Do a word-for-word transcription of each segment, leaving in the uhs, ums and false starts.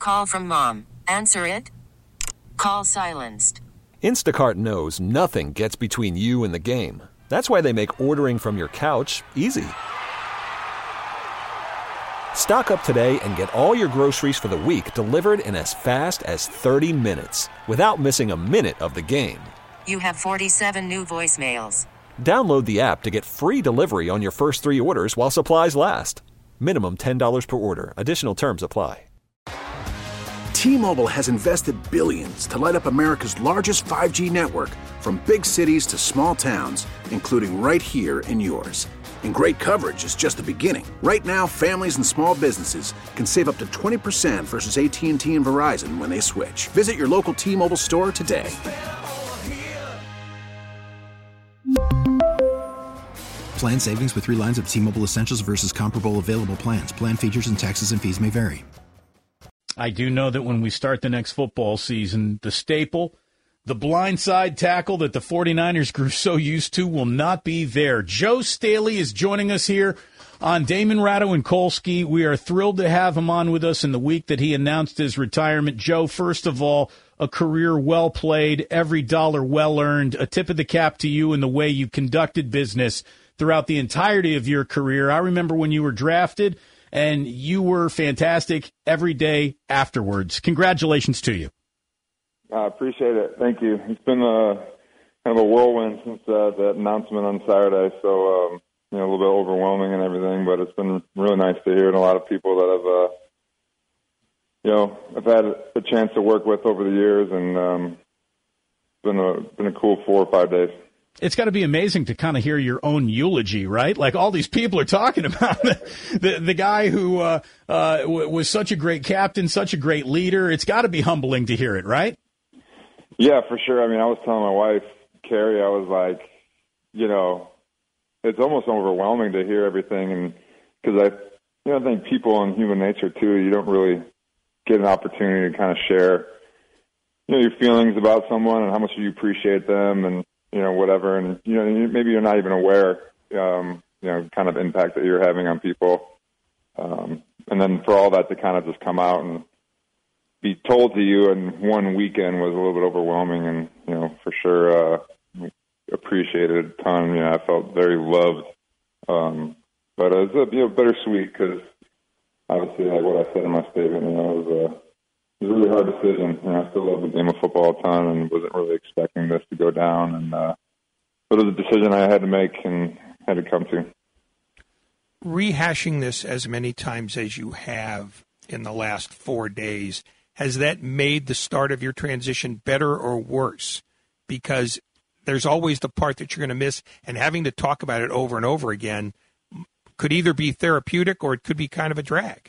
call from mom. Answer it. Call silenced. Instacart knows nothing gets between you and the game. That's why they make ordering from your couch easy. Stock up today and get all your groceries for the week delivered in as fast as thirty minutes without missing a minute of the game. You have forty-seven new voicemails. Download the app to get free delivery on your first three orders while supplies last. Minimum ten dollars per order. Additional terms apply. T-Mobile has invested billions to light up America's largest five G network, from big cities to small towns, including right here in yours. And great coverage is just the beginning. Right now, families and small businesses can save up to twenty percent versus A T and T and Verizon when they switch. Visit your local T-Mobile store today. Plan savings with three lines of T-Mobile Essentials versus comparable available plans. Plan features and taxes and fees may vary. I do know that when we start the next football season, the staple, the blindside tackle that the 49ers grew so used to will not be there. Joe Staley is joining us here on Damon Ratto and Kolsky. We are thrilled to have him on with us in the week that he announced his retirement. Joe, first of all, a career well played, every dollar well earned, a tip of the cap to you in the way you conducted business throughout the entirety of your career. I remember when you were drafted, and you were fantastic every day afterwards. Congratulations to you. I appreciate it. Thank you. It's been a, kind of a whirlwind since uh, that announcement on Saturday, so um, you know, a little bit overwhelming and everything, but it's been really nice to hear, and a lot of people that I've, uh, you know, I've had a chance to work with over the years, and um, it's been a, been a cool four or five days. It's got to be amazing to kind of hear your own eulogy, right? Like all these people are talking about the the, the guy who uh, uh, w- was such a great captain, such a great leader. It's got to be humbling to hear it, right? Yeah, for sure. I mean, I was telling my wife, Carrie, I was like, you know, it's almost overwhelming to hear everything, and because I, you know, I think people in human nature too, you don't really get an opportunity to kind of share, you know, your feelings about someone and how much you appreciate them, and you know, whatever, and, you know, maybe you're not even aware, um, you know, kind of impact that you're having on people. Um, and then for all that to kind of just come out and be told to you in one weekend was a little bit overwhelming, and, you know, for sure, uh, appreciated a ton. You know, I felt very loved. Um, but it was, a, you know, bittersweet because obviously, like what I said in my statement, you know, it was a, It was a really hard decision. You know, I still love the game of football a ton and wasn't really expecting this to go down. And uh, but it was a decision I had to make and had to come to. Rehashing this as many times as you have in the last four days, has that made the start of your transition better or worse? Because there's always the part that you're going to miss, and having to talk about it over and over again could either be therapeutic or it could be kind of a drag.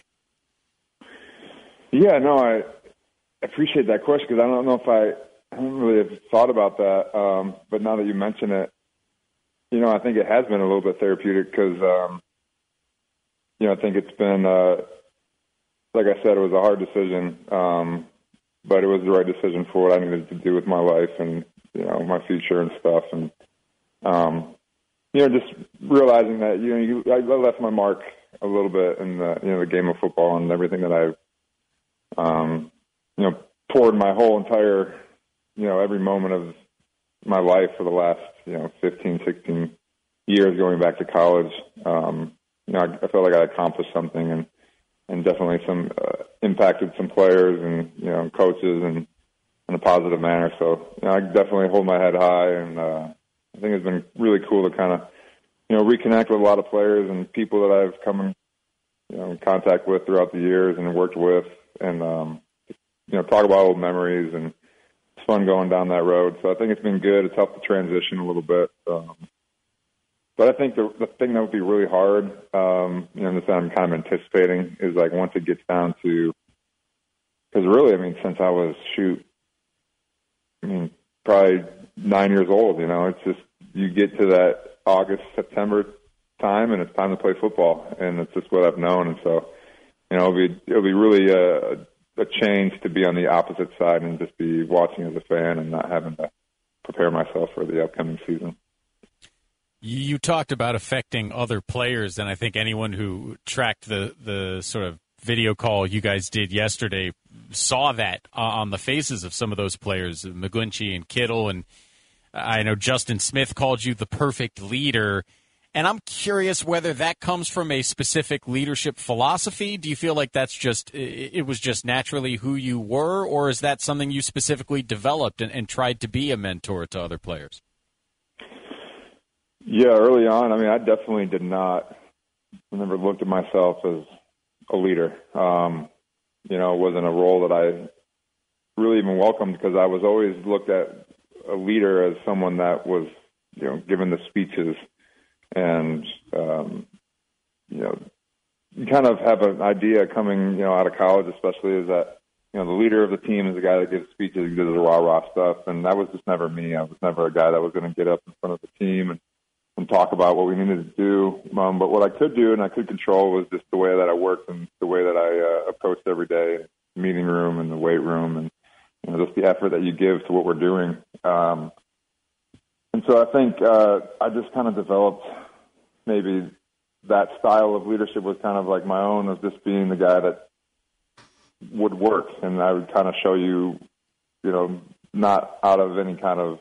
Yeah, no, I appreciate that question because I don't know if I, I haven't really have thought about that. Um, but now that you mention it, you know, I think it has been a little bit therapeutic because, um, you know, I think it's been, uh, like I said, it was a hard decision, um, but it was the right decision for what I needed to do with my life and, you know, my future and stuff. And, um, you know, just realizing that, you know, you, I left my mark a little bit in the, you know, the game of football and everything that I've, Um, you know, poured my whole entire, you know, every moment of my life for the last, you know, fifteen, sixteen years going back to college. Um, you know, I, I felt like I accomplished something and, and definitely some, uh, impacted some players and, you know, coaches and in a positive manner. So, you know, I definitely hold my head high, and, uh, I think it's been really cool to kind of, you know, reconnect with a lot of players and people that I've come in, you know, in contact with throughout the years and worked with. And, um, you know, talk about old memories, and it's fun going down that road. So I think it's been good. It's helped the transition a little bit. Um, but I think the, the thing that would be really hard, um, you know, this I'm kind of anticipating is like once it gets down to, because really, I mean, since I was, shoot, I mean, probably nine years old, you know, it's just, you get to that August, September time, and it's time to play football. And it's just what I've known. And so, you know, it'll be, it'll be really a, a change to be on the opposite side and just be watching as a fan and not having to prepare myself for the upcoming season. You talked about affecting other players, and I think anyone who tracked the, the sort of video call you guys did yesterday saw that uh, on the faces of some of those players, McGlinchey and Kittle, and I know Justin Smith called you the perfect leader. And I'm curious whether that comes from a specific leadership philosophy. Do you feel like that's just, it was just naturally who you were, or is that something you specifically developed and, and tried to be a mentor to other players? Yeah, early on, I mean, I definitely did not, I never looked at myself as a leader. Um, you know, it wasn't a role that I really even welcomed, because I was always looked at a leader as someone that was, you know, given the speeches. And, um, you know, you kind of have an idea coming, you know, out of college, especially, is that, you know, the leader of the team is the guy that gives speeches, does the rah-rah stuff. And that was just never me. I was never a guy that was going to get up in front of the team and, and talk about what we needed to do. Um, but what I could do and I could control was just the way that I worked and the way that I uh, approached every day, the meeting room and the weight room, and, you know, just the effort that you give to what we're doing. Um, And so I think uh, I just kind of developed maybe that style of leadership was kind of like my own, of just being the guy that would work. And I would kind of show you, you know, not out of any kind of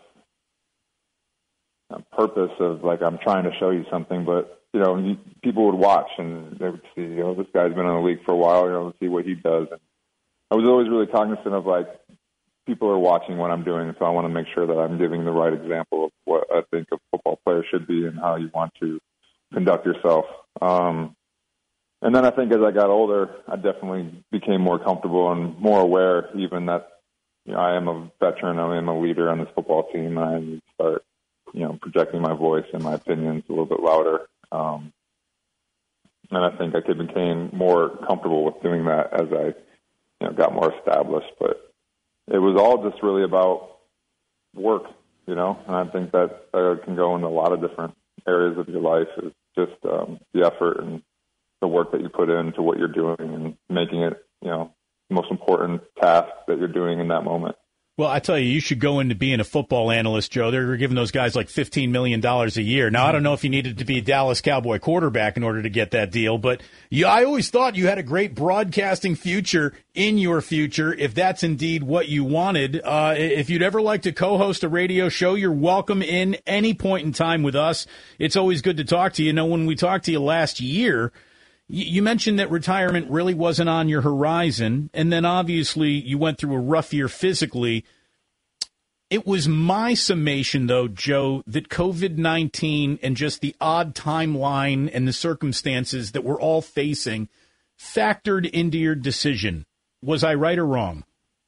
purpose of like I'm trying to show you something, but, you know, you, people would watch and they would see, you know, this guy's been in the league for a while, you know, let's see what he does. And I was always really cognizant of like, people are watching what I'm doing, so I want to make sure that I'm giving the right example of what I think a football player should be and how you want to conduct yourself. Um, and then I think as I got older, I definitely became more comfortable and more aware even that, you know, I am a veteran, I am a leader on this football team, and I need to start, you know, projecting my voice and my opinions a little bit louder. Um, and I think I became more comfortable with doing that as I, you know, got more established. But it was all just really about work, you know, and I think that uh, can go in a lot of different areas of your life. Is just um, the effort and the work that you put into what you're doing and making it, you know, the most important task that you're doing in that moment. Well, I tell you, you should go into being a football analyst, Joe. They're giving those guys like fifteen million dollars a year. Now, I don't know if you needed to be a Dallas Cowboy quarterback in order to get that deal, but you, I always thought you had a great broadcasting future in your future, if that's indeed what you wanted. Uh, if you'd ever like to co-host a radio show, you're welcome in any point in time with us. It's always good to talk to you. You know, when we talked to you last year, you mentioned that retirement really wasn't on your horizon, and then obviously you went through a rough year physically. It was my summation, though, Joe, that COVID nineteen and just the odd timeline and the circumstances that we're all facing factored into your decision. Was I right or wrong?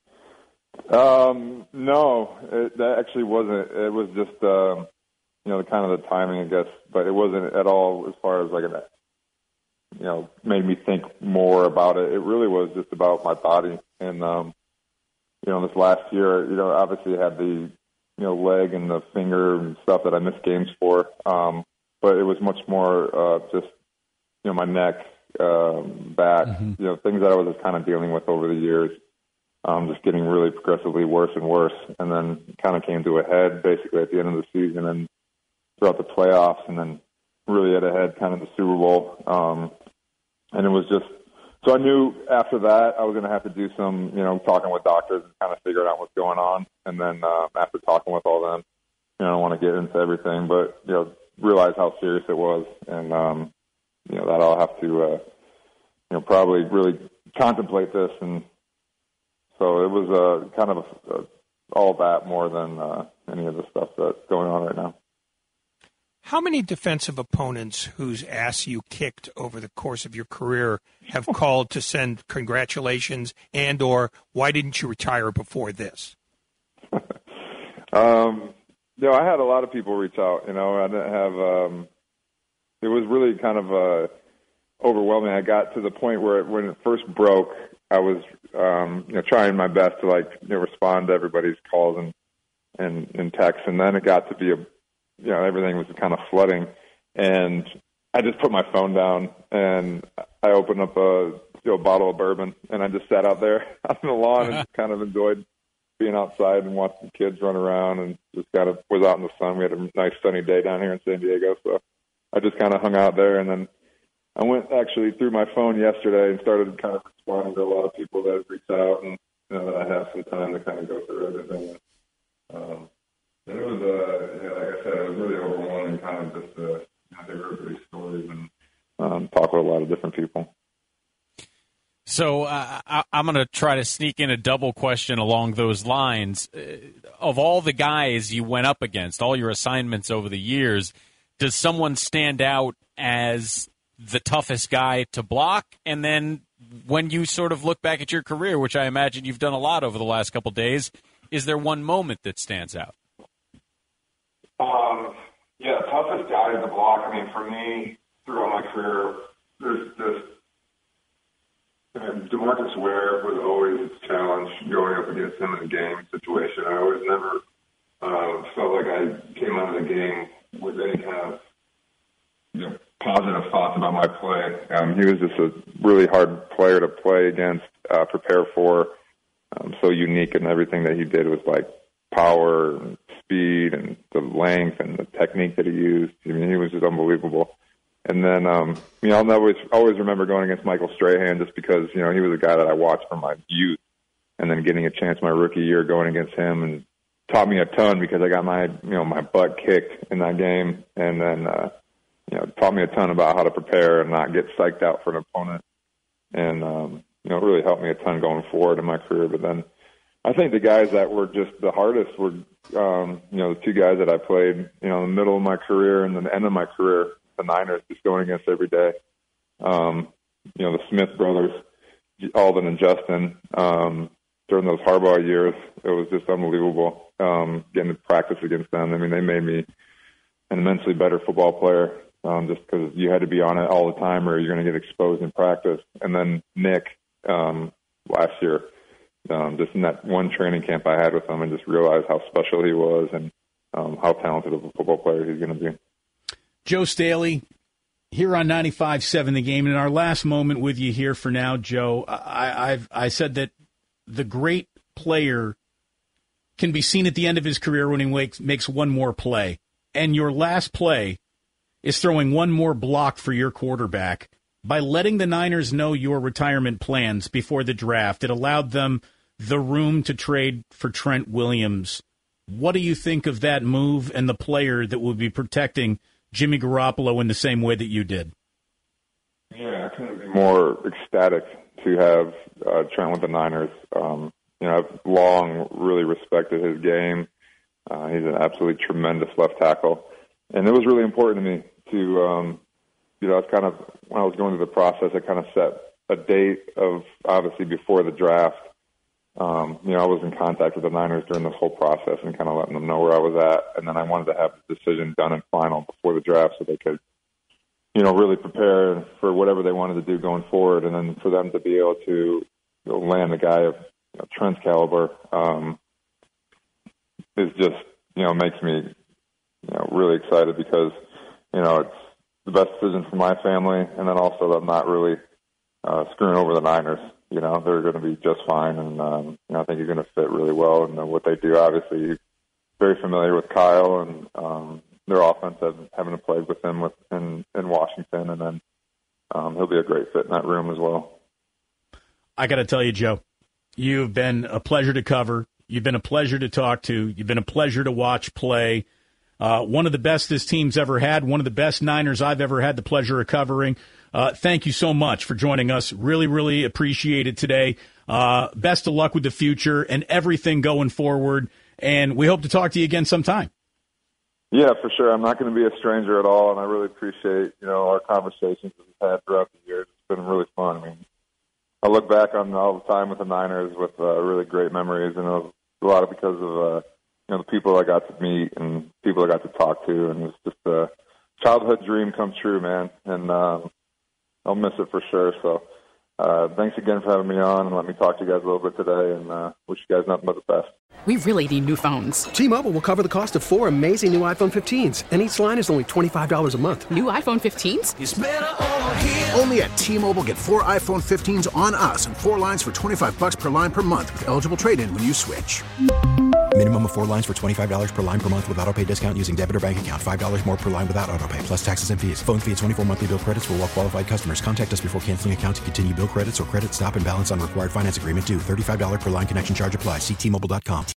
Um, no, it, that actually wasn't. It was just, um, you know, kind of the timing, I guess, but it wasn't at all as far as like an you know, made me think more about it. It really was just about my body. And, um, you know, this last year, you know, obviously I had the, you know, leg and the finger and stuff that I missed games for. Um, but it was much more uh, just, you know, my neck, um, back, mm-hmm. you know, things that I was just kind of dealing with over the years, um, just getting really progressively worse and worse. And then kind of came to a head basically at the end of the season and throughout the playoffs, and then really at a head kind of the Super Bowl. Um, and it was just, so I knew after that I was going to have to do some, you know, talking with doctors and kind of figuring out what's going on. And then uh, after talking with all them, you know, I don't want to get into everything, but, you know, realize how serious it was. And, um, you know, that I'll have to, uh, you know, probably really contemplate this. And so it was uh, kind of a, a, all that more than uh, any of the stuff that's going on right now. How many defensive opponents whose ass you kicked over the course of your career have called to send congratulations and or why didn't you retire before this? um, you know, I had a lot of people reach out. You know, I didn't have um, – it was really kind of uh, overwhelming. I got to the point where it, when it first broke, I was um, you know, trying my best to, like, you know, respond to everybody's calls and, and, and texts, and then it got to be a – you know, everything was kind of flooding, and I just put my phone down and I opened up a, you know, bottle of bourbon, and I just sat out there on the lawn and kind of enjoyed being outside and watching the kids run around, and just kind of was out in the sun. We had a nice sunny day down here in San Diego, so I just kind of hung out there. And then I went actually through my phone yesterday and started kind of responding to a lot of people that had reached out, and So uh, I, I'm going to try to sneak in a double question along those lines. Uh, of all the guys you went up against, all your assignments over the years, does someone stand out as the toughest guy to block? And then when you sort of look back at your career, which I imagine you've done a lot over the last couple of days, is there one moment that stands out? Um, yeah, toughest guy to block. I mean, for me, throughout my career, there's this. And DeMarcus Ware was always a challenge going up against him in a game situation. I always never uh, felt like I came out of the game with any kind of you know, positive thoughts about my play. Um, he was just a really hard player to play against, uh, prepare for. Um, so unique, and everything that he did was like power and speed and the length and the technique that he used. I mean, he was just unbelievable. And then, um, you know, I'll always always remember going against Michael Strahan just because, you know, he was a guy that I watched from my youth, and then getting a chance my rookie year going against him, and taught me a ton because I got my, you know, my butt kicked in that game, and then, uh, you know, taught me a ton about how to prepare and not get psyched out for an opponent, and um, you know, it really helped me a ton going forward in my career. But then, I think the guys that were just the hardest were, um, you know, the two guys that I played, you know, in the middle of my career and then the end of my career. The Niners just going against every day. Um, you know, the Smith brothers, Alden and Justin, um, during those Harbaugh years, it was just unbelievable um, getting to practice against them. I mean, they made me an immensely better football player um, just because you had to be on it all the time or you're going to get exposed in practice. And then Nick um, last year, um, just in that one training camp I had with him, and just realized how special he was and um, how talented of a football player he's going to be. Joe Staley, here on ninety-five seven The Game. In our last moment with you here for now, Joe, I, I've I said that the great player can be seen at the end of his career when he makes, makes one more play. And your last play is throwing one more block for your quarterback. By letting the Niners know your retirement plans before the draft, it allowed them the room to trade for Trent Williams. What do you think of that move and the player that will be protecting Jimmy Garoppolo in the same way that you did? Yeah, I couldn't be more ecstatic to have uh, Trent with the Niners. Um, you know, I've long really respected his game. Uh, he's an absolutely tremendous left tackle. And it was really important to me to, um, you know, it's kind of, when I was going through the process, I kind of set a date of, obviously, before the draft. Um, you know, I was in contact with the Niners during this whole process and kind of letting them know where I was at. And then I wanted to have the decision done and final before the draft so they could, you know, really prepare for whatever they wanted to do going forward. And then for them to be able to you know, land a guy of you know, Trent's caliber um, is just, you know, makes me, you know, really excited because, you know, it's the best decision for my family. And then also I'm not really uh, screwing over the Niners. You know, they're going to be just fine, and um, you know, I think you're going to fit really well in what they do. Obviously, you're very familiar with Kyle and um, their offense, having played with him with, in, in Washington, and then um, he'll be a great fit in that room as well. I got to tell you, Joe, you've been a pleasure to cover. You've been a pleasure to talk to. You've been a pleasure to watch play. Uh, one of the best this team's ever had, one of the best Niners I've ever had the pleasure of covering. Uh, thank you so much for joining us. Really, really appreciate it today. Uh, best of luck with the future and everything going forward. And we hope to talk to you again sometime. Yeah, for sure. I'm not going to be a stranger at all, and I really appreciate, you know, our conversations that we've had throughout the years. It's been really fun. I mean, I look back on all the time with the Niners with uh, really great memories, and it was a lot of because of, uh, you know, the people I got to meet and people I got to talk to, and it was just a childhood dream come true, man. And um, I'll miss it for sure. So uh, thanks again for having me on and let me talk to you guys a little bit today, and uh, wish you guys nothing but the best. We really need new phones. T-Mobile will cover the cost of four amazing new iPhone fifteens, and each line is only twenty-five dollars a month. New iPhone fifteens? It's better over here. Only at T-Mobile, get four iPhone fifteens on us and four lines for twenty-five dollars per line per month with eligible trade-in when you switch. Minimum of four lines for twenty-five dollars per line per month with auto pay discount using debit or bank account. five dollars more per line without auto pay, plus taxes and fees. Phone fee at twenty-four monthly bill credits for well-qualified customers. Contact us before canceling account to continue bill credits or credit stop and balance on required finance agreement due. thirty-five dollars per line connection charge applies. See T Mobile dot com.